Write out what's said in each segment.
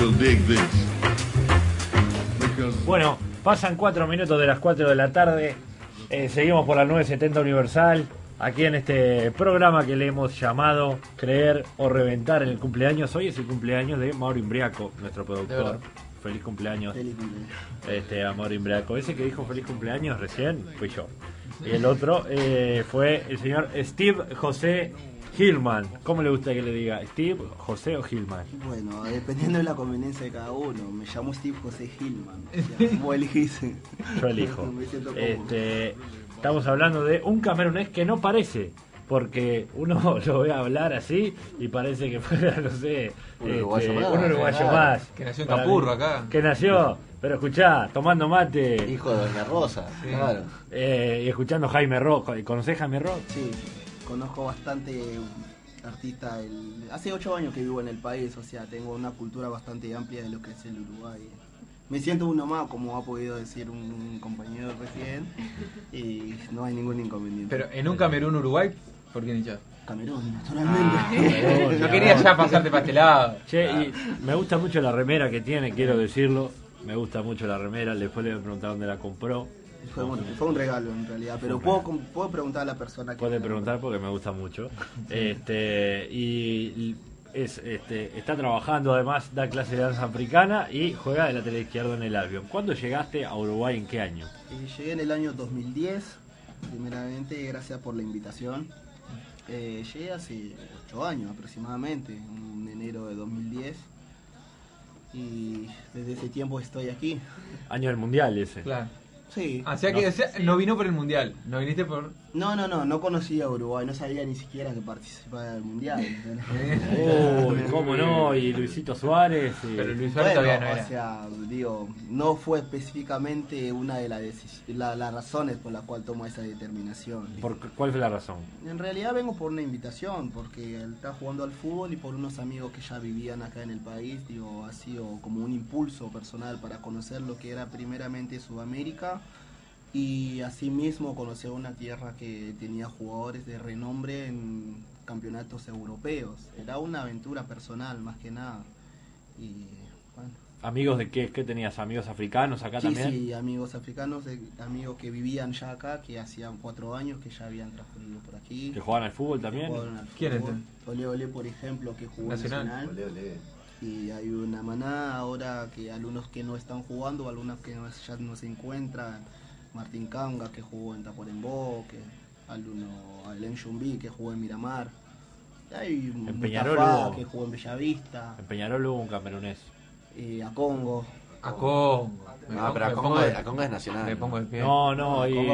Bueno, pasan 4 minutos de las 4 de la tarde. Seguimos por la 970 Universal. Aquí en este programa que le hemos llamado Creer o Reventar en el cumpleaños. Hoy es el cumpleaños de Mauro Imbriaco, nuestro productor. Feliz cumpleaños. A Mauro Imbriaco. Ese que dijo feliz cumpleaños recién fui yo. Y el otro fue el señor Steve José Hillman. ¿Cómo le gusta que le diga? ¿Steve, José o Hillman? Bueno, dependiendo de la conveniencia de cada uno. Me llamo Steve José Hillman. ¿Vos elegís? Yo elijo. Estamos hablando de un camerunés que no parece, porque uno lo ve hablar así y parece que fuera, no sé, un uruguayo más. Que nació en Capurro acá. Que nació, pero escuchá, tomando mate. Hijo de Doña Rosa, sí. Claro. Y escuchando Jaime Rock. ¿Conocés Jaime Rock? Sí, conozco bastante artista. Hace 8 años que vivo en el país, o sea, tengo una cultura bastante amplia de lo que es el Uruguay. Me siento uno más, como ha podido decir un compañero recién, y no hay ningún inconveniente. Pero en un Camerún-Uruguay, ¿por qué hinchás? Camerún, naturalmente. No quería ya pasarte para este lado. Che, y me gusta mucho la remera que tiene, quiero decirlo. Me gusta mucho la remera, después le voy a preguntar dónde la compró. Fue un regalo en realidad, pero puedo preguntar a la persona que... Puede preguntar porque me gusta mucho. Está trabajando, además da clase de danza africana y juega de lateral izquierdo en el Albion. ¿Cuándo llegaste a Uruguay? ¿En qué año? Llegué en el año 2010, primeramente, gracias por la invitación. Llegué hace 8 años aproximadamente, en enero de 2010, y desde ese tiempo estoy aquí. Año del Mundial ese. Claro. Sí. O sea que no vino por el Mundial, no viniste por... No conocía a Uruguay, no sabía ni siquiera que participaba del Mundial. ¿Cómo no? Y Luisito Suárez. Pero Luis Suárez todavía no era. O sea, no fue específicamente una de las razones por la cual tomo esa determinación. ¿Cuál fue la razón? En realidad vengo por una invitación, porque él está jugando al fútbol y por unos amigos que ya vivían acá en el país, ha sido como un impulso personal para conocer lo que era primeramente Sudamérica. Y asimismo conocer una tierra que tenía jugadores de renombre en campeonatos europeos. Era una aventura personal más que nada. Y bueno. ¿Amigos de qué? ¿Qué tenías? ¿Amigos africanos acá también? Sí, amigos africanos, amigos que vivían ya acá, que hacían 4 años que ya habían transcurrido por aquí. ¿Que jugaban al fútbol también? ¿Quién es? Ole, por ejemplo, que jugó Nacional. Ole. Y hay una manada ahora que algunos que no están jugando, algunos que ya no se encuentran. Martín Kanga, que jugó en Tacuarembó, Alen Chumbi, que jugó en Miramar. Hay en Peñarol que jugó en Bellavista. En Peñarol hubo un camerunés. A Congo. A Congo. No, pero a Congo es nacional. Me pongo de pie. No, y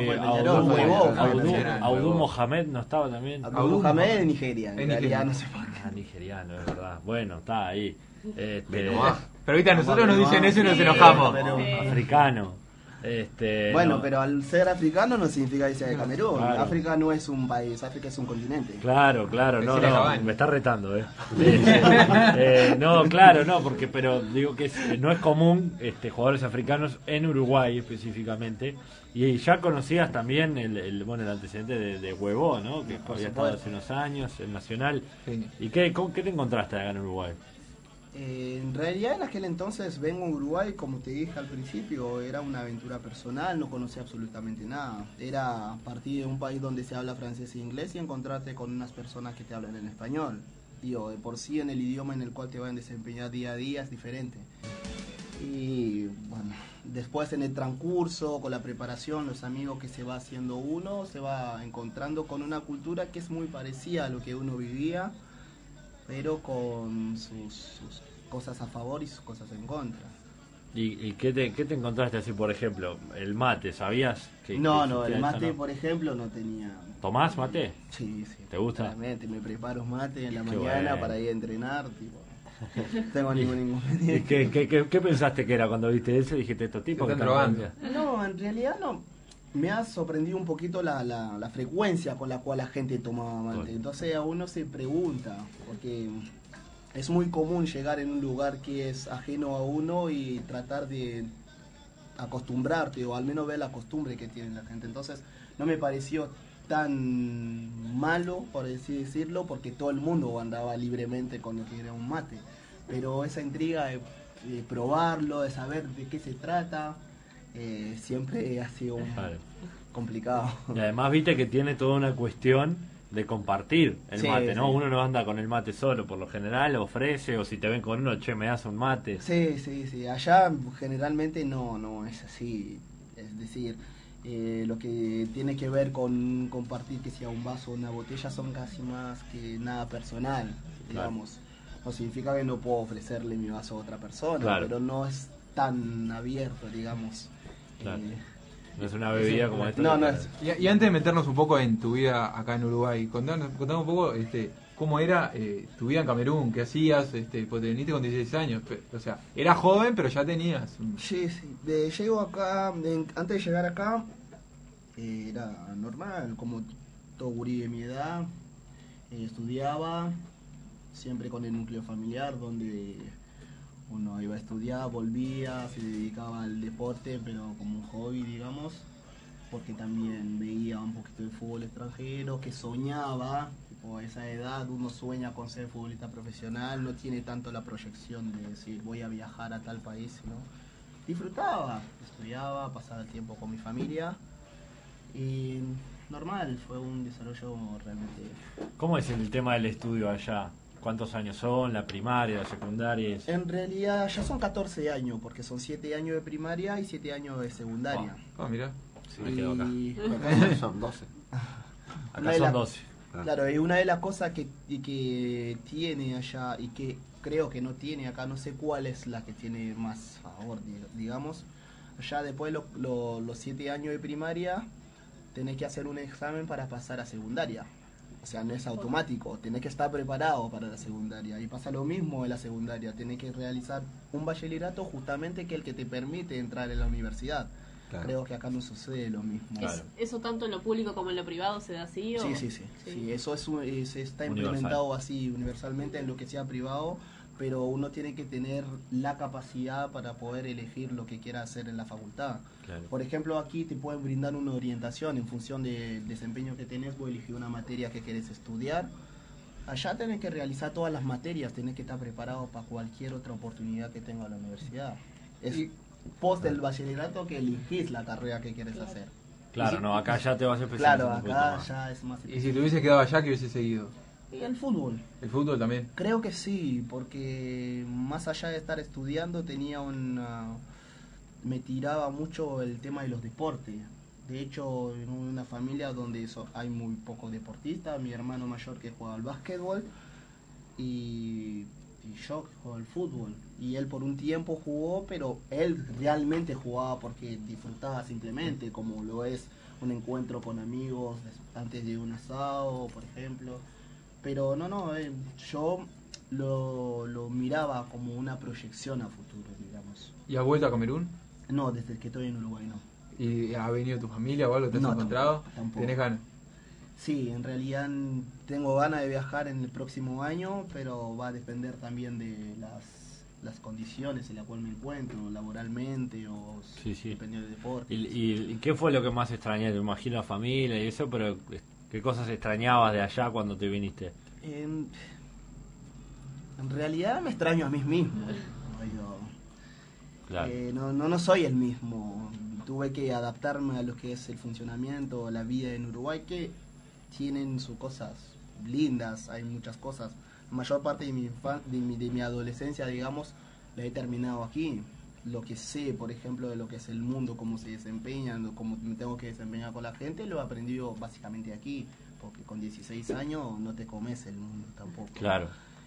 Audú Mohamed no estaba también. Audú Mohamed en Nigeria. En realidad no sé por qué. Nigeriano, es verdad. Bueno, está ahí. Pero ahorita nosotros nos dicen eso y nos enojamos. Africano. Bueno, pero al ser africano no significa que sea de Camerún. Claro. África no es un país, África es un continente. Claro, me está retando, pero digo que no es común jugadores africanos en Uruguay específicamente. Y ya conocías también el antecedente de Huevo, ¿no? Que había estado hace unos años, el Nacional. Sí. ¿Y qué te encontraste acá en Uruguay? En realidad en aquel entonces vengo a Uruguay, como te dije al principio, era una aventura personal, no conocía absolutamente nada. Era partir de un país donde se habla francés e inglés y encontrarte con unas personas que te hablan en español. De por sí en el idioma en el cual te van a desempeñar día a día es diferente. Y bueno, después en el transcurso, con la preparación, los amigos que se va haciendo uno, se va encontrando con una cultura que es muy parecida a lo que uno vivía, pero con sus cosas a favor y sus cosas en contra. ¿Y qué te encontraste así, por ejemplo? ¿El mate? ¿Sabías que No, el mate, por ejemplo, no tenía... ¿Tomás mate? Sí. ¿Te gusta? Realmente, me preparo mate en la mañana para ir a entrenar, no tengo ningún inconveniente. ¿Qué pensaste que era cuando viste eso? Dijiste, estos tipos que están robando. No, en realidad no. Me ha sorprendido un poquito la frecuencia con la cual la gente tomaba mate. Entonces a uno se pregunta, porque es muy común llegar en un lugar que es ajeno a uno y tratar de acostumbrarte, o al menos ver la costumbre que tiene la gente. Entonces no me pareció tan malo, por así decirlo, porque todo el mundo andaba libremente con lo que era un mate. Pero esa intriga probarlo, de saber de qué se trata, siempre ha sido Claro. complicado. Y además viste que tiene toda una cuestión de compartir el Sí, mate, ¿no? sí. Uno no anda con el mate solo, por lo general ofrece, o si te ven con uno, che, me das un mate. Sí. Allá generalmente no es así. Es decir, lo que tiene que ver con compartir, que sea un vaso o una botella, son casi más que nada personal, digamos. No significa que no puedo ofrecerle mi vaso a otra persona, Claro. pero no es tan abierto, digamos. Claro. Eh, No es una bebida como esta. no, que- no es. Y antes de meternos un poco en tu vida acá en Uruguay, contanos un poco cómo era tu vida en Camerún, qué hacías, pues te viniste con 16 años, o sea, eras joven pero ya tenías... Sí. Llego acá, antes de llegar acá, era normal, como todo gurí de mi edad. Estudiaba, siempre con el núcleo familiar, donde uno iba a estudiar, volvía, se dedicaba al deporte, pero como un hobby, digamos, porque también veía un poquito de fútbol extranjero, que soñaba, tipo, a esa edad uno sueña con ser futbolista profesional, no tiene tanto la proyección de decir voy a viajar a tal país, ¿no? Disfrutaba, estudiaba, pasaba el tiempo con mi familia y normal, fue un desarrollo realmente. ¿Cómo es el tema del estudio allá? ¿Cuántos años son? ¿La primaria, la secundaria? En realidad ya son 14 años, porque son 7 años de primaria y 7 años de secundaria. mirá. Sí, Me quedo acá. Y- son 12. Una Acá de son la- 12. Claro, y una de las cosas que tiene allá y que creo que no tiene acá, no sé cuál es la que tiene más favor, digamos. Allá después de los 7 años de primaria, tenés que hacer un examen para pasar a secundaria. O sea, no es automático, tenés que estar preparado para la secundaria. Y pasa lo mismo en la secundaria, tenés que realizar un bachillerato justamente que es el que te permite entrar en la universidad. Claro. Creo que acá no sucede lo mismo. Claro. ¿Eso tanto en lo público como en lo privado se da así? ¿O? Sí, eso está Universal. implementado así universalmente en lo que sea privado, pero uno tiene que tener la capacidad para poder elegir lo que quiera hacer en la facultad. Claro. Por ejemplo, aquí te pueden brindar una orientación en función del desempeño que tenés, vos elegir una materia que querés estudiar. Allá tenés que realizar todas las materias, tenés que estar preparado para cualquier otra oportunidad que tenga la universidad. Es post del bachillerato que elegís la carrera que quieres hacer. Claro, no, acá ya te vas a especializar Claro, un poquito acá más. ya es más. Y si te hubieses quedado allá, ¿qué hubieses seguido? Y el fútbol. ¿El fútbol también? Creo que sí, porque más allá de estar estudiando me tiraba mucho el tema de los deportes. De hecho, en una familia donde hay muy pocos deportistas, mi hermano mayor que juega al básquetbol y yo que juego al fútbol. Y él por un tiempo jugó, pero él realmente jugaba porque disfrutaba simplemente, como lo es un encuentro con amigos antes de un asado, por ejemplo. Pero yo lo miraba como una proyección a futuro, digamos. ¿Y has vuelto a Camerún? No, desde que estoy en Uruguay no. ¿Y ha venido tu familia o algo? ¿Te has No, encontrado? tampoco. ¿Tenés ganas? Sí, en realidad tengo ganas de viajar en el próximo año, pero va a depender también de las condiciones en las cuales me encuentro, laboralmente o Sí, sí. dependiendo del deporte. ¿Y qué fue lo que más extrañaste? Me imagino la familia y eso, pero ¿qué cosas extrañabas de allá cuando te viniste? En realidad me extraño a mí mismo. Claro. No soy el mismo. Tuve que adaptarme a lo que es el funcionamiento, la vida en Uruguay, que tienen sus cosas lindas, hay muchas cosas. La mayor parte de mi adolescencia, digamos, la he terminado aquí. Lo que sé, por ejemplo, de lo que es el mundo, cómo se desempeñan, cómo me tengo que desempeñar con la gente, lo he aprendido básicamente aquí, porque con 16 años no te comes el mundo tampoco. Claro.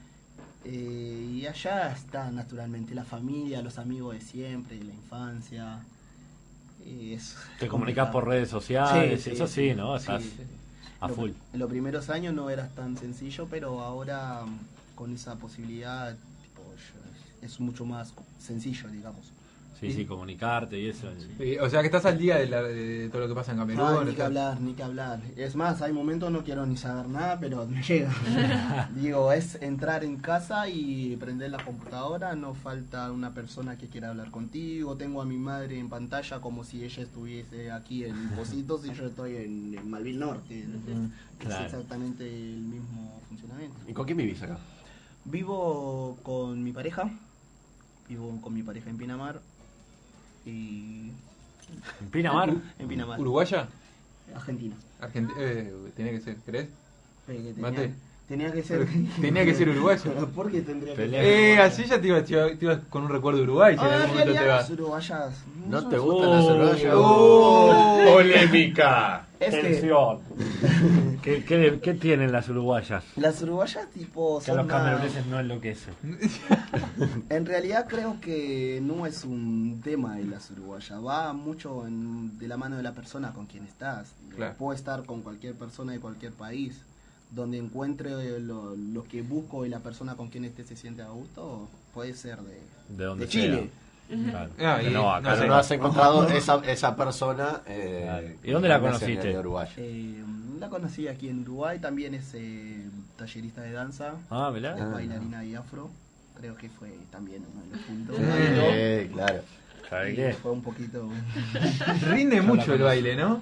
Y allá está naturalmente la familia, los amigos de siempre, la infancia. Te comunicas por redes sociales, eso sí, ¿no? sí. Estás a full. En los primeros años no era tan sencillo, pero ahora con esa posibilidad es mucho más sencillo, digamos. Sí, comunicarte y eso. O sea que estás al día de todo lo que pasa en Camerún. No, ni que hablar. Es más, hay momentos no quiero ni saber nada, pero me llega. Digo, es entrar en casa y prender la computadora, no falta una persona que quiera hablar contigo. Tengo a mi madre en pantalla como si ella estuviese aquí en Pocitos y yo estoy en Malvin Norte. Claro. Es exactamente el mismo funcionamiento. ¿Y con quién vivís acá? Vivo con mi pareja Vivo con mi pareja en Pinamar. Y... ¿En Pinamar? En Pinamar. ¿Uruguaya? Argentina. Tenía que ser, ¿crees? Mate. Tenía que ser... Tenía que ser uruguayo. ¿Por qué tendría que ser? Así ya te ibas con un recuerdo de Uruguay. Si en algún momento te vas. Las uruguayas... ¿No te gustan las uruguayas? ¡Polémica! Es Tensión. ¿Qué tienen las uruguayas? Las uruguayas tipo... Que a los cameruneses no enloquecen. En realidad creo que no es un tema de las uruguayas. Va mucho de la mano de la persona con quien estás. Claro. Puedo estar con cualquier persona de cualquier país. Donde encuentre lo que busco y la persona con quien esté se siente a gusto, puede ser de Chile. Claro. Pero no has encontrado esa persona. ¿Y dónde la conociste? La conocí aquí en Uruguay, también es tallerista de danza, ¿verdad? es bailarina de afro, creo que fue también uno de los puntos. Claro. ¿Sabes qué? Fue un poquito... Rinde mucho el baile, ¿no?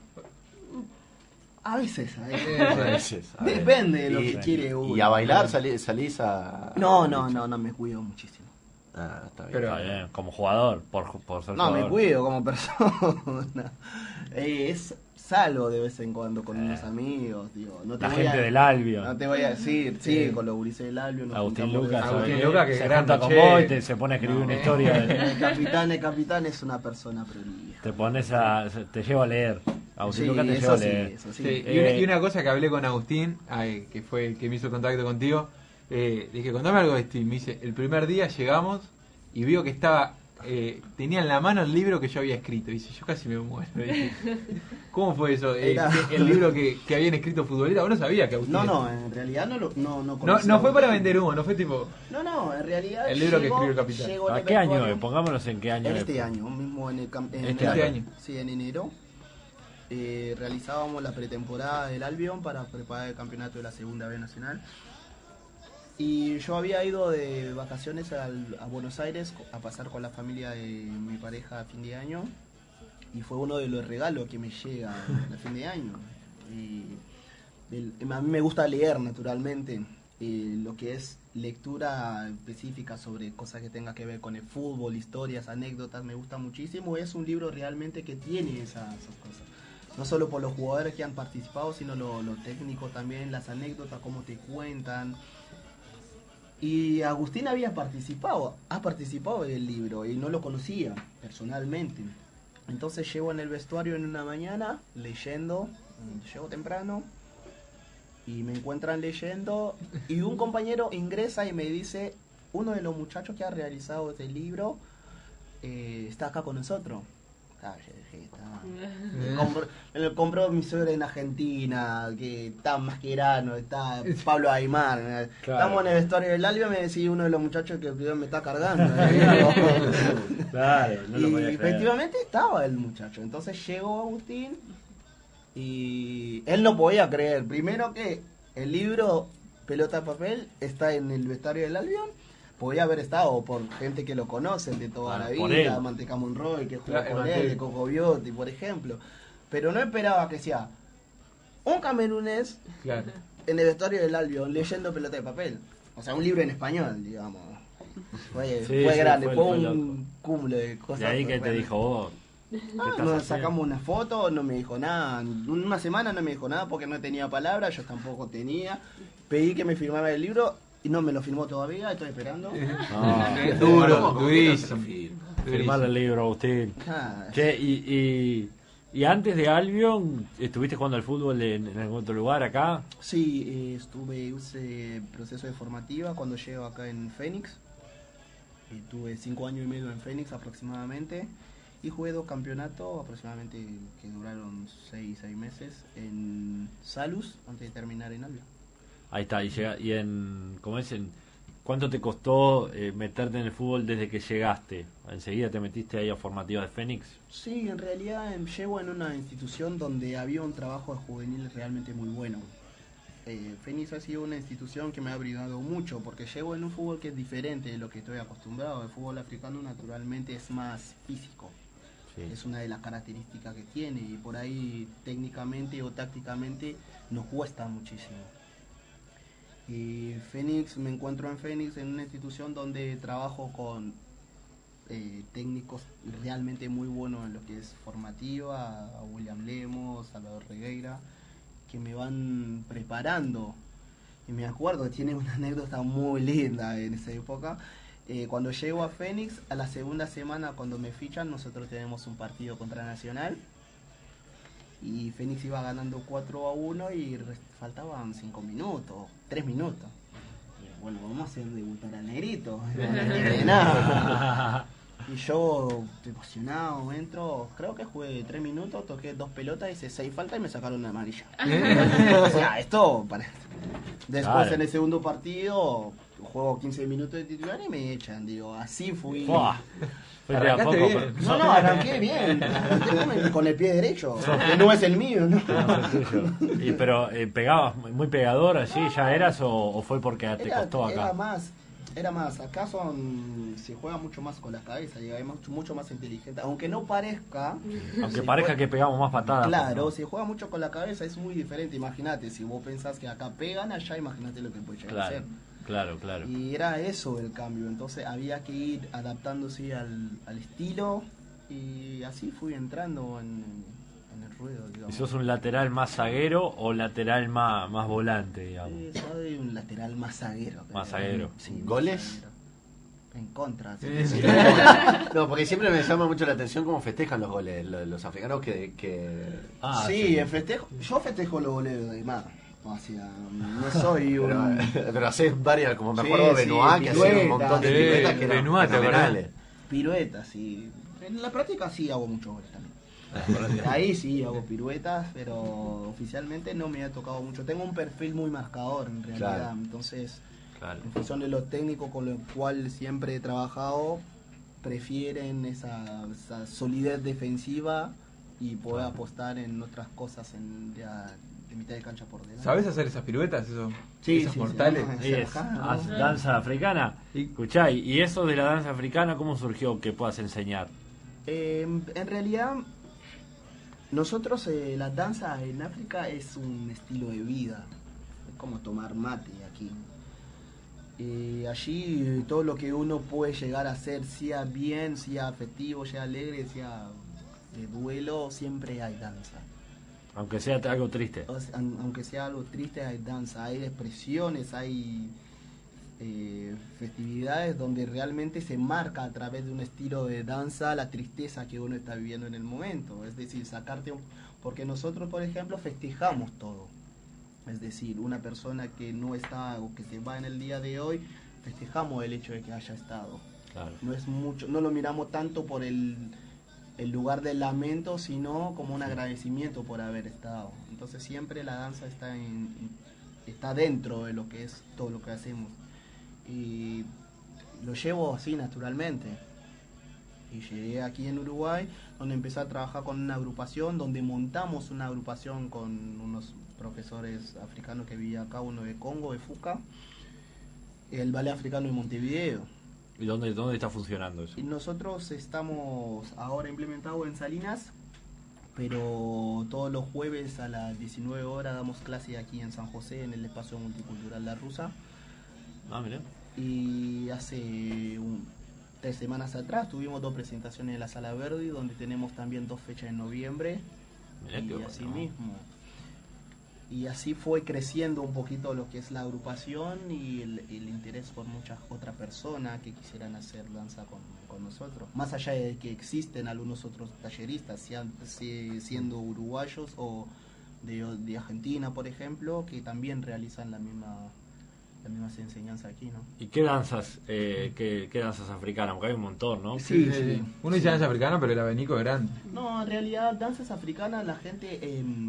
A veces. Depende de lo que quiere uno. ¿Y a bailar salís a...? No, me cuido muchísimo. Está bien. Pero, está bien. Como jugador, por ser no, jugador. me cuido como persona. Salgo de vez en cuando con unos amigos, digo. No te la voy gente a, del Albion. No te voy a decir, sí, con los gurises del Albion. Agustín Lucas, que se grande, junta con vos y se pone a escribir una historia. El capitán es una persona prolija. Te llevo a leer. Agustín Lucas te llevo a leer. Eso sí. Y una cosa que hablé con Agustín, que fue el que me hizo contacto contigo, dije, contame algo de Steve. Me dice, el primer día llegamos y vio que estaba... tenía en la mano el libro que yo había escrito. Y dice, yo casi me muero. Dije, ¿cómo fue eso? El libro que habían escrito futbolistas. ¿Vos no sabías que Agustín? No, en realidad no No fue para vender humo, no fue tipo... No, en realidad el libro que escribió el capitán. ¿A qué año? Pongámonos en qué año. Este año, mismo en este año. Sí, en enero. Realizábamos la pretemporada del Albion para preparar el campeonato de la Segunda B Nacional. Y yo había ido de vacaciones a Buenos Aires a pasar con la familia de mi pareja a fin de año. Y fue uno de los regalos que me llega a fin de año. A mí me gusta leer naturalmente. Lo que es lectura específica sobre cosas que tenga que ver con el fútbol, historias, anécdotas, me gusta muchísimo. Es un libro realmente que tiene esas cosas. No solo por los jugadores que han participado, sino lo técnico también, las anécdotas, cómo te cuentan. Y Agustín ha participado en el libro y no lo conocía personalmente. Entonces llego en el vestuario en una mañana leyendo, llego temprano y me encuentran leyendo y un compañero ingresa y me dice, uno de los muchachos que ha realizado este libro está acá con nosotros. Me lo compró mi suegra en Argentina, que está Mascherano, está Pablo Aymar. Claro. Estamos en el vestuario del Albion, me decía uno de los muchachos que me está cargando. Claro, y efectivamente estaba el muchacho. Entonces llegó Agustín y él no podía creer. Primero que el libro Pelota de Papel está en el vestuario del Albion. Podía haber estado por gente que lo conocen de toda la vida, Manteca Monroy, que jugó con él, de Coco Biotti, por ejemplo. Pero no esperaba que sea un camerunés en el vestuario del Albion leyendo Pelota de Papel. O sea, un libro en español, digamos. Fue grande, fue un cúmulo de cosas. ¿Y ahí qué te dijo vos? Nos sacamos una foto, no me dijo nada. Una semana no me dijo nada porque no tenía palabras, yo tampoco tenía. Pedí que me firmara el libro. Y no me lo firmó todavía, estoy esperando. Durísimo. Firmar el libro, Agustín. Che, y antes de Albion, ¿estuviste jugando al fútbol en algún otro lugar acá? Sí, hice proceso de formativa cuando llego acá en Fénix. Tuve 5 años y medio en Fénix aproximadamente. Y jugué 2 campeonatos aproximadamente que duraron 6 meses en Salus antes de terminar en Albion. Ahí está, ¿cuánto te costó meterte en el fútbol desde que llegaste? ¿Enseguida te metiste ahí a formativa de Fénix? Sí, en realidad llego en una institución donde había un trabajo de juvenil realmente muy bueno. Fénix ha sido una institución que me ha brindado mucho, porque llego en un fútbol que es diferente de lo que estoy acostumbrado. El fútbol africano naturalmente es más físico. Sí. Es una de las características que tiene y por ahí técnicamente o tácticamente nos cuesta muchísimo. Y me encuentro en Fénix en una institución donde trabajo con técnicos realmente muy buenos en lo que es formativa, a William Lemos, Salvador Regueira, que me van preparando. Y me acuerdo que tiene una anécdota muy linda en esa época. Cuando llego a Fénix, a la segunda semana cuando me fichan, nosotros tenemos un partido contra Nacional. Y Fénix iba ganando 4-1 y faltaban 5 minutos, 3 minutos. Y bueno, vamos a hacer debutar al negrito. Y yo, emocionado, entro, creo que jugué 3 minutos, toqué 2 pelotas, hice 6 faltas y me sacaron una amarilla. O sea, esto... Después claro. En el segundo partido, juego 15 minutos de titular y me echan, digo, así fui... Fuiste de a poco, bien. pero... No, arranqué bien, arranqué con el pie derecho, que no es el mío, ¿no? No, es el tuyo. Pero pegabas muy pegador así, ¿ya eras o fue porque te costó acá? Era más, acá se juega mucho más con la cabeza, digamos, mucho más inteligente, aunque no parezca... Aunque parezca que pegamos más patadas. Claro, ¿no? se juega mucho con la cabeza, es muy diferente, imagínate, si vos pensás que acá pegan, allá imagínate lo que puede llegar a ser. Claro. Y era eso el cambio, entonces había que ir adaptándose al estilo y así fui entrando en el ruedo, digamos. ¿Y sos un lateral más zaguero o lateral más volante, digamos? Sí, soy un lateral más zaguero. Más zaguero. Sí, ¿Goles? más zaguero. En contra. Sí. No, porque siempre me llama mucho la atención cómo festejan los goles los africanos que... Sí, yo festejo los goles de más. O sea, no soy un... Pero haces varias, como me Sí, acuerdo de sí, Benoit, que hacía un montón de piruetas. piruetas que eran Benoit, ¿te acordás? fenomenales. Piruetas, sí. En la práctica sí hago muchos goles también. Ahí sí hago piruetas, pero oficialmente no me ha tocado mucho. Tengo un perfil muy marcador en realidad, Claro. Entonces, Claro. en función de los técnicos con los cuales siempre he trabajado, prefieren esa solidez defensiva y poder apostar en otras cosas de mitad de cancha por delante. ¿Sabés hacer esas piruetas? Sí, esas sí, mortales. sí. Es Acá, ¿no? danza africana. Escuchá, ¿y eso de la danza africana cómo surgió que puedas enseñar? En realidad, nosotros la danza en África es un estilo de vida, es como tomar mate aquí. Allí todo lo que uno puede llegar a hacer, sea bien, sea afectivo, sea alegre, sea de duelo, siempre hay danza. Aunque sea algo triste. Aunque sea algo triste, hay danza, hay expresiones, hay festividades donde realmente se marca a través de un estilo de danza la tristeza que uno está viviendo en el momento. Es decir, porque nosotros, por ejemplo, festejamos todo. Es decir, una persona que no está o que se va en el día de hoy, festejamos el hecho de que haya estado. Claro. No lo miramos tanto por el lugar del lamento, sino como un agradecimiento por haber estado. Entonces siempre la danza está dentro de lo que es todo lo que hacemos. Y lo llevo así naturalmente. Y llegué aquí en Uruguay, donde empecé a trabajar con una agrupación, donde montamos una agrupación con unos profesores africanos que vivían acá, uno de Congo, de Fuca, el Ballet Africano de Montevideo. ¿Y dónde está funcionando eso? Y nosotros estamos ahora implementados en Salinas, pero todos los jueves a las 19 horas damos clase aquí en San José, en el espacio multicultural La Rusa. Ah, mirá. Y hace 3 semanas atrás tuvimos 2 presentaciones en la Sala Verdi, donde tenemos también 2 fechas en noviembre. Mirá Y qué así bueno. mismo. Y así fue creciendo un poquito lo que es la agrupación y el interés por muchas otras personas que quisieran hacer danza con nosotros. Más allá de que existen algunos otros talleristas, siendo uruguayos o de Argentina, por ejemplo, que también realizan la misma enseñanza aquí, ¿no? ¿Y qué danzas qué danzas africanas? Porque hay un montón, ¿no? Sí. Uno dice danza africana, pero el abanico es grande. No, en realidad danzas africanas la gente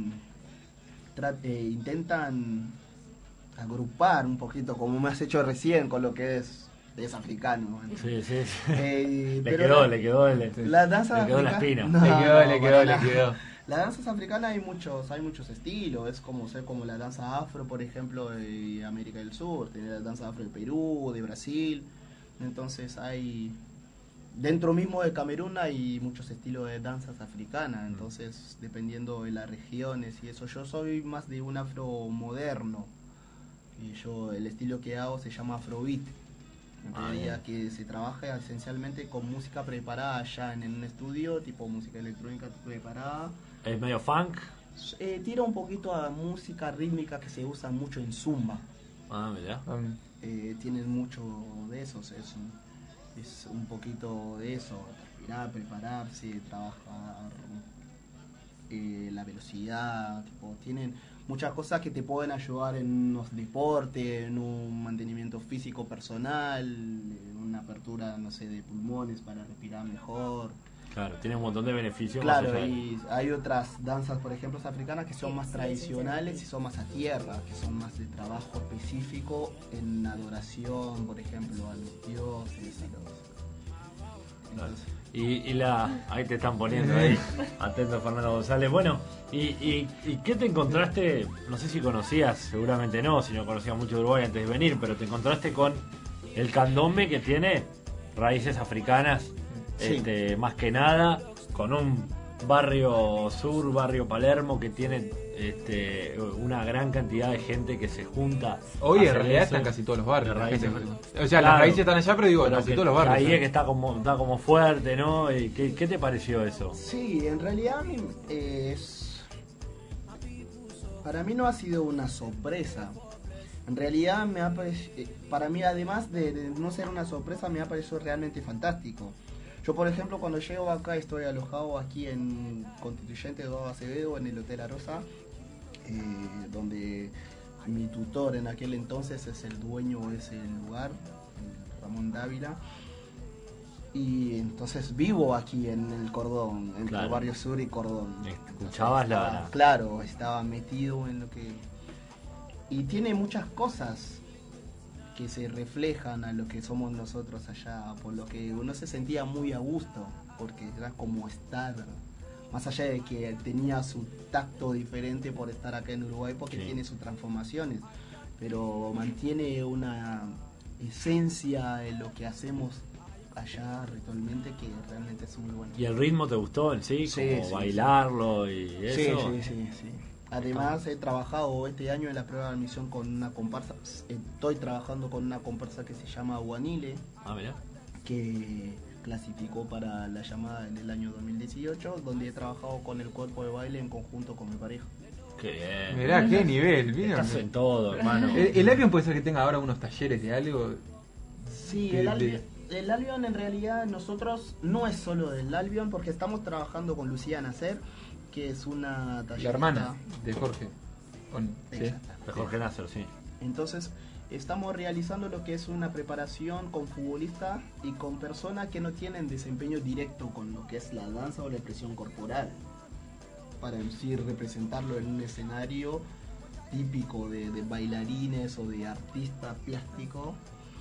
intentan agrupar un poquito, como me has hecho recién con lo que es africano. Sí. Le Le quedó la danza le quedó la africana- espina. No, le para nada. quedó. Las danzas africanas hay muchos estilos, es como la danza afro, por ejemplo, de América del Sur, tiene la danza afro de Perú, de Brasil, entonces dentro mismo de Camerún hay muchos estilos de danzas africanas, entonces dependiendo de las regiones y eso, yo soy más de un afro moderno, y el estilo que hago se llama afrobeat. Entendería que se trabaja esencialmente con música preparada ya en un estudio, tipo música electrónica preparada. ¿Es medio funk? Tira un poquito a música rítmica que se usa mucho en Zumba. Mirá. Tienen mucho de eso, es un poquito de eso, respirar, prepararse, trabajar la velocidad, tipo, tienen muchas cosas que te pueden ayudar en unos deportes, en un mantenimiento físico personal, en una apertura, no sé, de pulmones para respirar mejor. Claro, tiene un montón de beneficios. Claro, y hay otras danzas, por ejemplo, africanas que son más tradicionales y son más a tierra, que son más de trabajo específico en adoración, por ejemplo, a los dioses, Entonces, ahí te están poniendo ahí, atento Fernando González. Bueno, ¿y qué te encontraste? No sé si conocías, seguramente no, si no conocías mucho de Uruguay antes de venir, pero te encontraste con el candombe que tiene raíces africanas. Sí. Más que nada con un barrio sur, barrio Palermo, que tiene una gran cantidad de gente que se junta. Hoy en realidad están casi todos los barrios. O sea, las raíces están allá, pero digo, casi todos los barrios. Ahí es que está como fuerte, ¿no? ¿Qué te pareció eso? Sí, en realidad para mí no ha sido una sorpresa. En realidad para mí, además de no ser una sorpresa, me ha parecido realmente fantástico. Yo, por ejemplo, cuando llego acá, estoy alojado aquí en Constituyente Eduardo Acevedo, en el Hotel Arosa, donde mi tutor en aquel entonces es el dueño de ese lugar, Ramón Dávila. Y entonces vivo aquí en el Cordón, entre el barrio sur y Cordón. ¿Escuchabas Claro, estaba metido en lo que... Y tiene muchas cosas que se reflejan a lo que somos nosotros allá, por lo que uno se sentía muy a gusto, porque era como estar, más allá de que tenía su tacto diferente por estar acá en Uruguay, porque tiene sus transformaciones, pero mantiene una esencia de lo que hacemos allá ritualmente que realmente es muy bueno. ¿Y el ritmo te gustó en sí? Como bailarlo y eso. Sí. Además he trabajado este año en la prueba de admisión con una comparsa, estoy trabajando con una comparsa que se llama Guanile, Mirá. que clasificó para la llamada en el año 2018, donde he trabajado con el cuerpo de baile en conjunto con mi pareja. Qué bien. Mirá, qué nivel, ¿vieron? Estás en todo, hermano. ¿El Albion puede ser que tenga ahora unos talleres de algo? Sí, el Albion en realidad nosotros no es solo del Albion, porque estamos trabajando con Lucía Nacer, que es una tallerista. La hermana de Jorge. ¿Sí? De Jorge Nasser, sí. Entonces, estamos realizando lo que es una preparación con futbolistas y con personas que no tienen desempeño directo con lo que es la danza o la expresión corporal, para en sí representarlo en un escenario típico de bailarines o de artistas plásticos.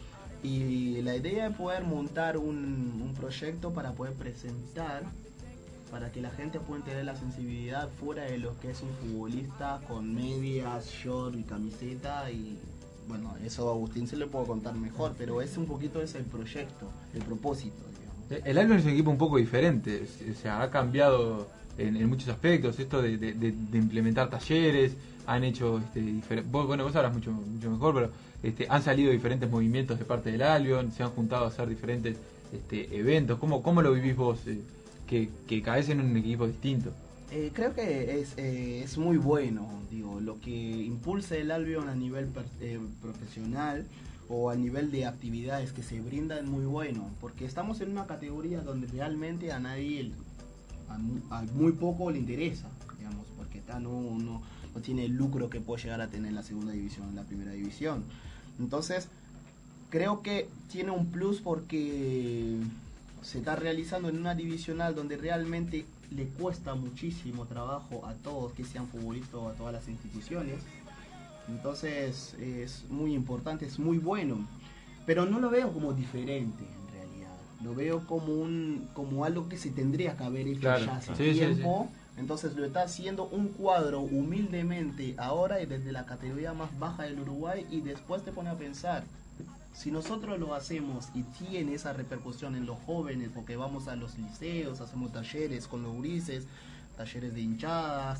Y la idea es poder montar un proyecto para poder presentar, para que la gente pueda tener la sensibilidad fuera de lo que es un futbolista con medias, short y camiseta. Y bueno, eso a Agustín se le puedo contar mejor, pero es un poquito ese el proyecto, el propósito, digamos. El Albion es un equipo un poco diferente, o sea, ha cambiado en muchos aspectos, esto de implementar talleres, han hecho vos sabrás mucho mejor, pero han salido diferentes movimientos de parte del Albion, se han juntado a hacer diferentes eventos. ¿Cómo lo vivís vos? Que cada vez en un equipo distinto. Creo que es muy bueno, digo, lo que impulsa el Albion a nivel profesional o a nivel de actividades que se brindan muy bueno, porque estamos en una categoría donde realmente a nadie, a muy poco le interesa, digamos, porque no tiene el lucro que puede llegar a tener la segunda división, la primera división. Entonces, creo que tiene un plus porque se está realizando en una divisional donde realmente le cuesta muchísimo trabajo a todos, que sean futbolistas o a todas las instituciones. Entonces es muy importante, es muy bueno, pero no lo veo como diferente en realidad, lo veo como algo que se tendría que haber hecho ya hace tiempo. Sí. Entonces lo está haciendo un cuadro humildemente ahora y desde la categoría más baja del Uruguay, y después te pone a pensar, si nosotros lo hacemos y tiene esa repercusión en los jóvenes, porque vamos a los liceos, hacemos talleres con los gurises, talleres de hinchadas,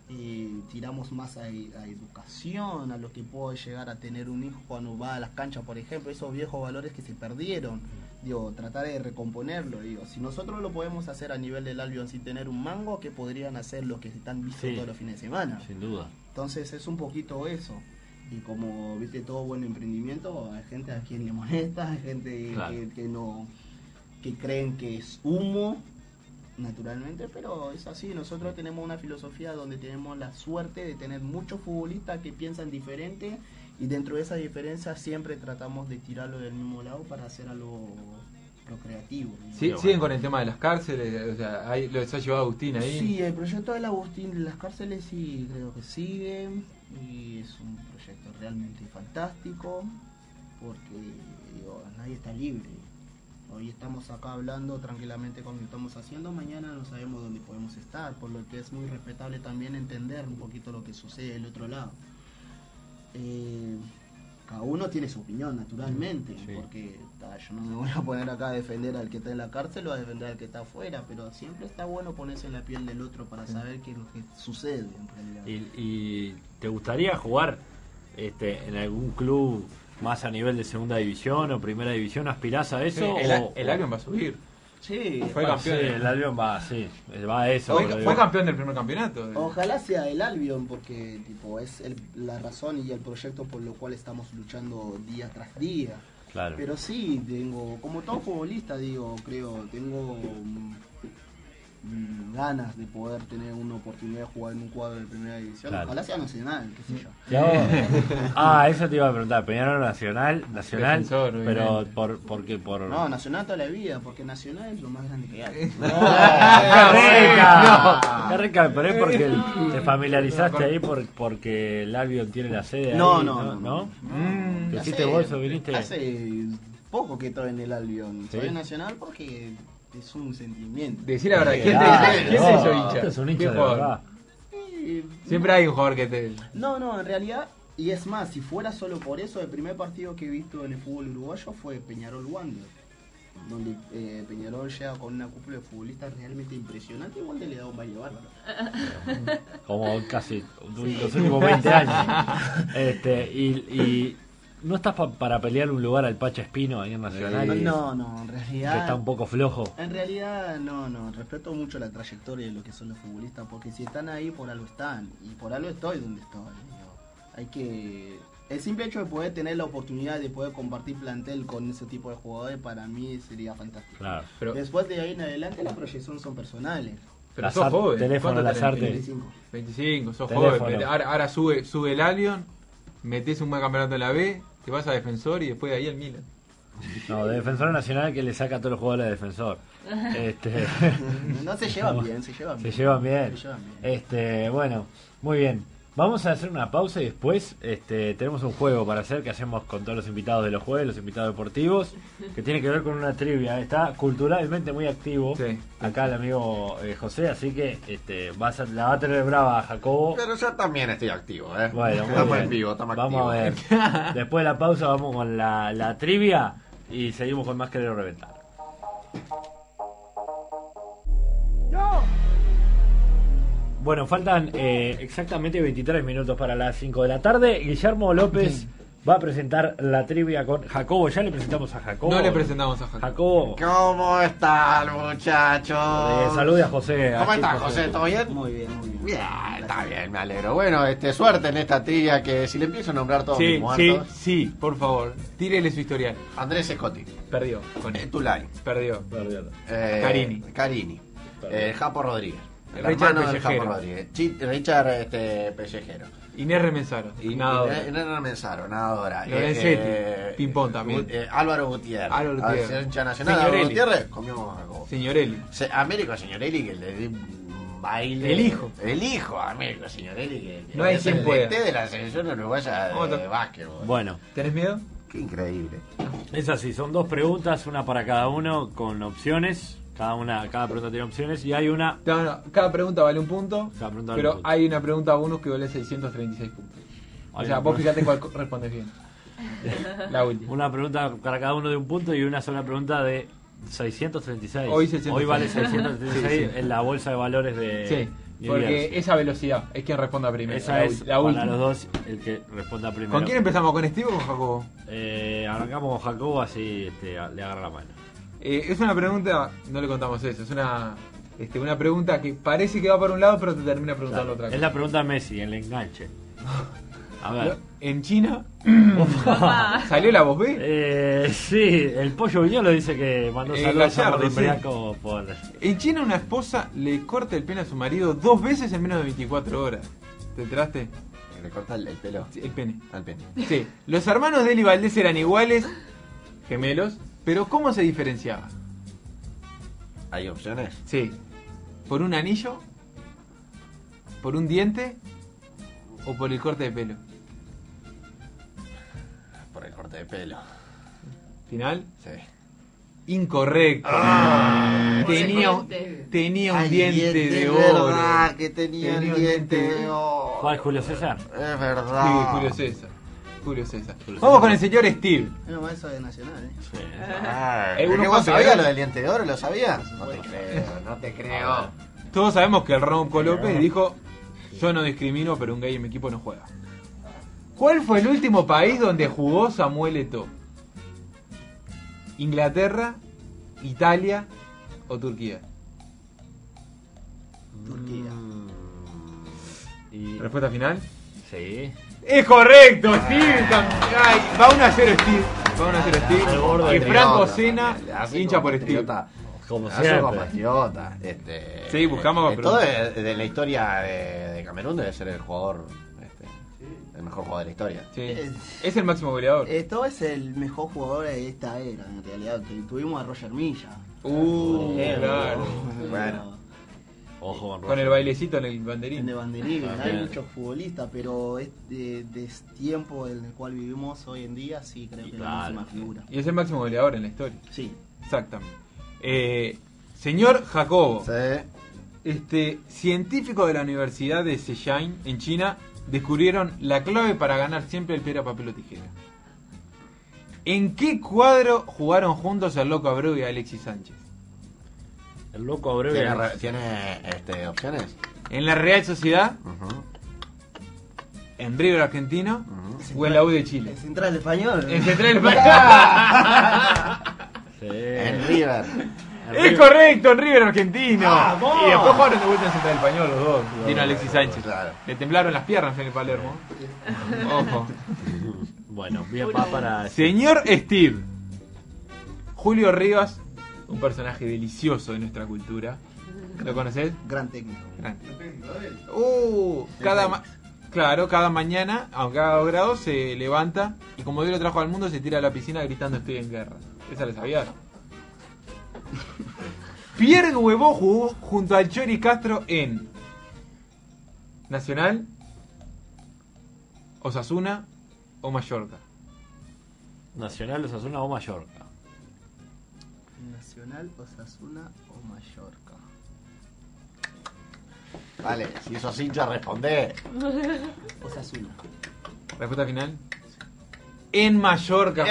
y tiramos más a educación, a lo que puede llegar a tener un hijo cuando va a las canchas, por ejemplo, esos viejos valores que se perdieron, digo, tratar de recomponerlo, digo, si nosotros lo podemos hacer a nivel del Albion sin tener un mango, ¿qué podrían hacer los que están vistos todos los fines de semana? Sin duda. Entonces es un poquito eso. Y como viste, todo buen emprendimiento, hay gente a quien le molesta, hay gente que no, que creen que es humo, naturalmente, pero es así. Nosotros tenemos una filosofía donde tenemos la suerte de tener muchos futbolistas que piensan diferente, y dentro de esa diferencia siempre tratamos de tirarlo del mismo lado para hacer algo procreativo. Sí, siguen con el tema de las cárceles, o sea, ahí lo ha llevado Agustín ahí. Sí, el proyecto del Agustín de las cárceles sí creo que sigue, y es un proyecto realmente fantástico, porque digo, nadie está libre. Hoy estamos acá hablando tranquilamente con lo que estamos haciendo, mañana no sabemos dónde podemos estar, por lo que es muy respetable también entender un poquito lo que sucede del otro lado. Cada uno tiene su opinión, naturalmente, porque yo no me voy a poner acá a defender al que está en la cárcel o a defender al que está afuera, pero siempre está bueno ponerse en la piel del otro para saber qué es lo que sucede en realidad. ¿Y te gustaría jugar en algún club más a nivel de segunda división o primera división? ¿Aspirás a eso? Sí, el Albion va a subir. Sí, fue campeón. Sí, el Albion va a eso. Fue campeón del primer campeonato. Ojalá sea el Albion, porque tipo es la razón y el proyecto por lo cual estamos luchando día tras día. Claro. Pero sí, tengo, como todo futbolista, tengo ganas de poder tener una oportunidad de jugar en un cuadro de primera división. Claro. Ojalá sea nacional, qué sé yo. Eso te iba a preguntar. Peñarol nacional, Defensor, pero porque por No, nacional toda la vida, porque nacional es lo más grande que hay. ¡Qué rica! Pero es porque te familiarizaste ahí porque el Albion tiene la sede ahí. No. ¿Te hiciste vos o viniste? Hace poco que estoy en el Albion. ¿Sí? Soy nacional porque es un sentimiento. Decir la verdad, ¿quién se hizo hincha? Es un hincha ¿Qué de jugador? verdad. Siempre hay un jugador que te... No, en realidad, y es más, si fuera solo por eso, el primer partido que he visto en el fútbol uruguayo fue Peñarol Wander, donde Peñarol llega con una cúpula de futbolistas realmente impresionante, y Wander le da un baile bárbaro. Como casi los últimos 20 años. Y ¿no estás para pelear un lugar al Pacha Espino ahí en Nacional? No, en realidad... Que está un poco flojo. En realidad, no. Respeto mucho la trayectoria de lo que son los futbolistas, porque si están ahí, por algo están. Y por algo estoy donde estoy. Hay que... El simple hecho de poder tener la oportunidad de poder compartir plantel con ese tipo de jugadores, para mí sería fantástico. Claro. Pero, después de ahí en adelante, las proyecciones son personales. pero sos joven. Teléfono ¿Cuánto Lazarte. tenés? 25. 25, sos Teléfono. joven. Ahora sube el Albion, metés un buen campeonato en la B, te vas a Defensor y después de ahí al Milan. No, de Defensor Nacional que le saca a todos los jugadores de Defensor. No se llevan bien, Se llevan bien. Bueno, muy bien. Vamos a hacer una pausa y después tenemos un juego para hacer que hacemos con todos los invitados de los jueves, los invitados deportivos, que tiene que ver con una trivia. Está culturalmente muy activo acá el amigo José, así que la va a tener brava Jacobo. Pero yo también estoy activo, Bueno, estamos en vivo, estamos vamos activos. a ver. Después de la pausa vamos con la trivia y seguimos con más Querer o Reventar. Bueno, faltan exactamente 23 minutos para las 5 de la tarde. Guillermo López va a presentar la trivia con Jacobo. Ya le presentamos a Jacobo. No le presentamos a Jacobo. ¿Cómo están, muchachos? Salude a José. ¿Cómo estás, José? ¿Todo bien? Muy bien. Bien, está bien, me alegro. Bueno, suerte en esta trivia, que si le empiezo a nombrar todos mis muertos. Sí, por favor. Tírele su historial. Andrés Scotti, Perdió con él. Tulay, Perdió. Carini, Japo Rodríguez, el Richard hermano del Pellejero. Japo Rodríguez, Richard Pellejero, Inés Remensaro. Nadadora. Inés Mensaro, nadadora. Lorenzetti, ping-pong también. Álvaro Gutiérrez. Álvaro Gutiérrez. Hincha nacional. Signorelli. Álvaro Gutiérrez, comió algo. Signorelli. Américo Signorelli, que le di un baile. El hijo. El hijo, Américo Signorelli, que No hay es quien el pueda. DT de la selección uruguaya de básquetbol. Bueno, ¿Tenés miedo? Qué increíble. es así, son dos preguntas, una para cada uno con opciones. Cada pregunta tiene opciones y hay una... No, cada pregunta vale un punto. Cada pregunta vale Pero un punto. hay una pregunta bonus que vale 636 puntos. O Hay sea, una vos pregunta- fíjate cuál respondes bien. La última. Una pregunta para cada uno de un punto y una sola pregunta de 636. Hoy 636. Hoy vale 636 Sí, sí. en la bolsa de valores de, Sí. Porque esa velocidad es quien responda primero. Esa es la para última. los dos el que responda primero. ¿Con quién empezamos? ¿Con Steve o con Jacobo? Arrancamos con Jacobo, así le agarra la mano. Es una pregunta, no le contamos eso, es una pregunta que parece que va por un lado, pero te termina preguntando otra cosa. Es la pregunta de Messi, el enganche. A ver. En China, ¿salió la voz B? Sí, el Pollo Viñolo dice que mandó saludos a Gallardo, Martín sí. Briaco por... En China una esposa le corta el pelo a su marido 2 veces en menos de 24 horas. ¿Te enteraste? Le corta el pelo. Sí, el pene. Al pene. Sí, los hermanos de Eli Valdés eran iguales, gemelos, pero ¿cómo se diferenciaban? ¿Hay opciones? Sí, ¿por un anillo? ¿Por un diente? ¿O por el corte de pelo? Por el corte de pelo. ¿Final? Sí. Incorrecto. Tenía un Ay, diente de oro. verdad que tenía el diente de oro. ¿Cuál, Julio César? Es Sí, verdad. Julio César. Vamos con el señor Steve. No, eso es nacional, Sí. Uno ¿Vos campeón. sabías lo del diente de oro? ¿Lo sabías? No te creo, no te creo. Todos sabemos que el Ronco López dijo: yo no discrimino, pero un gay en mi equipo no juega. ¿Cuál fue el último país donde jugó Samuel Eto'o? ¿Inglaterra, Italia o Turquía? Turquía. Y... ¿Respuesta final? Sí. ¡Es correcto! Steve. Ay, va 1-0 Steve. Va 1-0 El gordo Steve. Y de Franco Triota, Sena le hace hincha como por Steve. patriota. Como Le hace como siempre. patriota. Sí, buscamos todo de la historia de Camerún debe ser el jugador, el mejor jugador de la historia. Sí. Es el máximo goleador. Esto es el mejor jugador de esta era, en realidad. Tuvimos a Roger Milla. Claro. Bueno. Ojo Con el bailecito en el En banderín. de banderín, hay También. muchos futbolistas, pero es de tiempo en el cual vivimos hoy en día, sí creo que es la Claro. máxima figura. Y es el máximo goleador en la historia. Sí. Exactamente. Señor Jacobo, Sí. Científico de la Universidad de Zhejiang en China descubrieron la clave para ganar siempre el piedra, papel o tijera. ¿En qué cuadro jugaron juntos el Loco Abreu y Alexis Sánchez? El loco Abreu. ¿Tiene opciones? ¿En la Real Sociedad? Ujú, ¿En River Argentino? ujú. ¿O en la U de Chile? El central español. En Central del Sí. En River. ¡Es correcto! En River Argentino. ¡Vamos! Y después jugaron de vuelta en Central Español los dos. Vino Alexis Sánchez. Claro. Le temblaron las piernas en el Palermo. Ojo. Bueno, bien va para... Señor Steve. Julio Rivas, un personaje delicioso de nuestra cultura. ¿Lo conoces? Gran técnico. Grande. Cada mañana, aunque haga 2 grados, se levanta y como Dios lo trajo al mundo, se tira a la piscina gritando estoy en guerra. ¿Esa la sabías? Pierre Huevo jugó junto al Chori Castro en Nacional, Osasuna o Mallorca. Nacional, Osasuna o Mallorca. Nacional, Osasuna o Mallorca. Vale, si sos hincha, responde. Osasuna. Respuesta final. En Mallorca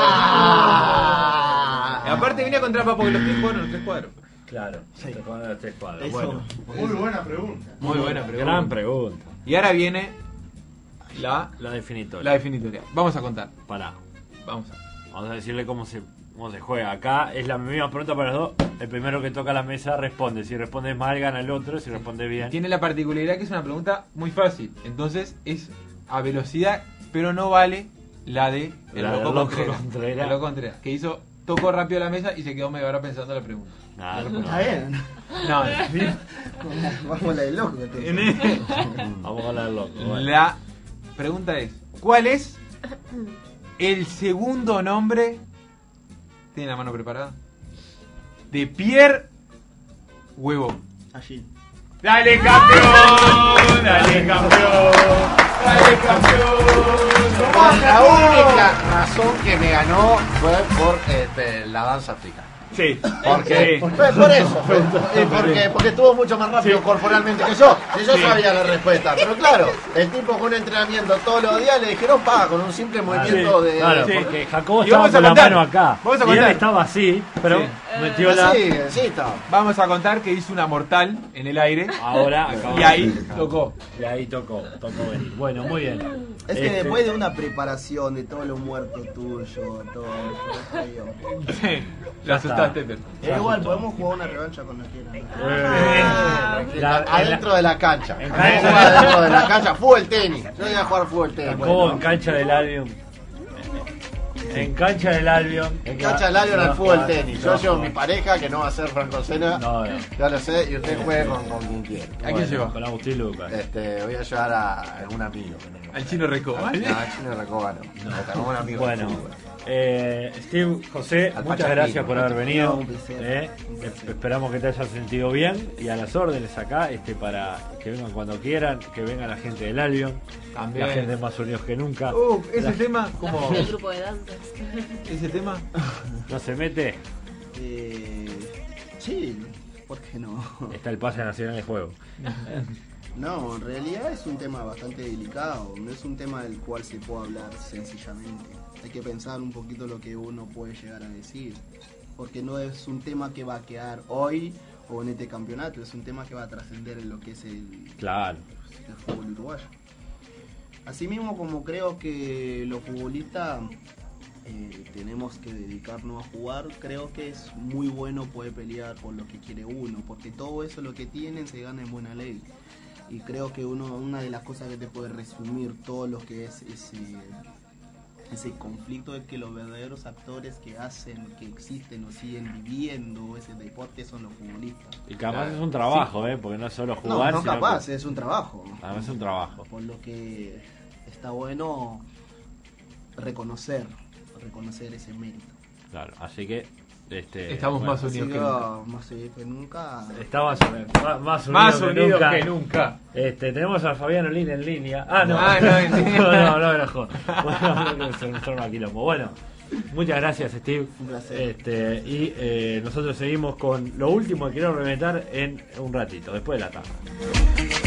Aparte venía contra Papo porque los tres jugaron los 3 cuadros. Claro, Sí. los 3 cuadros. Eso. Bueno, Muy buena pregunta. Muy buena pregunta. gran pregunta. Y ahora viene la La definitoria. definitoria. Vamos a contar. Pará. Vamos Vamos a decirle cómo se juega. Acá es la misma pregunta para los dos. El primero que toca la mesa responde. Si responde mal, gana el otro. Si responde bien. Tiene la particularidad que es una pregunta muy fácil. Entonces es a velocidad, pero no vale la de La del Loco Loco Contreras. Contreras. El Loco Contreras, que tocó rápido la mesa y se quedó media hora pensando la pregunta. Nada, Está bien. No, Vamos a la del loco. Vamos a hablar loco. Bueno. la pregunta es: ¿cuál es el segundo nombre? ¿Tiene la mano preparada? De Pierre Huevo. Allí. ¡Dale campeón! ¡Dale campeón! ¡Dale campeón! La única razón que me ganó fue por la danza africana. Sí. Porque, Sí. por eso, porque estuvo mucho más rápido corporalmente que yo. Y yo sabía la respuesta. Pero claro, el tipo con un entrenamiento todos los días le dijeron paga con un simple movimiento de. Claro, Sí. porque Jacobo Y estaba vamos a con la contar. mano acá. Vamos a Y él contar. estaba así, pero Sí. Metió la... Sí, está. Vamos a contar que hizo una mortal en el aire. Ahora acabó. Y ahí tocó. Y ahí tocó venir. Bueno, muy bien. Es que después de una preparación de todos los muertos tuyos, todo eso, Sí, lo asustaste, pero. igual podemos jugar una revancha con la quieran. Adentro de la cancha. En Vamos a cancha. jugar adentro de la cancha. Fútbol tenis. Yo voy a jugar fútbol tenis. Como en cancha del Albion. En cancha del Albion. En cancha del Albion al fútbol tenis. Yo llevo mi pareja, que no va a ser Franco Sena. No. Ya lo sé, y usted juegue con quien quiera. ¿A quién lleva? Con Agustín Lucas. Voy a llevar a algún amigo. Al Chino Recoba. No, al Chino Recoba no. Como un amigo. Bueno, Steve, José, Al muchas Pachapino. gracias por haber venido. Un placer. Esperamos que te hayas sentido bien y a las órdenes acá para que vengan cuando quieran, que venga la gente del Albion, También. la gente más unidos que nunca. Ese tema, ¿cómo? El grupo de danzas. Ese tema. ¿No se mete? Sí, ¿por qué no? Está el pase nacional de juego. No, en realidad es un tema bastante delicado, no es un tema del cual se puede hablar sencillamente. Hay que pensar un poquito lo que uno puede llegar a decir, porque no es un tema que va a quedar hoy o en este campeonato, es un tema que va a trascender en lo que es el fútbol uruguayo. Asimismo, como creo que los futbolistas tenemos que dedicarnos a jugar, creo que es muy bueno poder pelear por lo que quiere uno, porque todo eso lo que tienen se gana en buena ley. Y creo que una de las cosas que te puede resumir todo lo que es ese conflicto es que los verdaderos actores que hacen que existen o siguen viviendo ese deporte son los futbolistas. Y que además es un trabajo, porque no es solo jugar. No sino capaz, que es un trabajo. además es un trabajo. Por lo que está bueno reconocer ese mérito. Claro, así que Estamos bueno, más unidos que nunca. Más unidos que nunca. Estamos más Más unidos unidos que nunca. Tenemos a Fabián Olín en línea. No, me enojó. Bueno, se me torna quilombo. Bueno, muchas gracias, Steve. Un placer. Y nosotros seguimos con lo último que quiero reventar en un ratito, después de la tarde.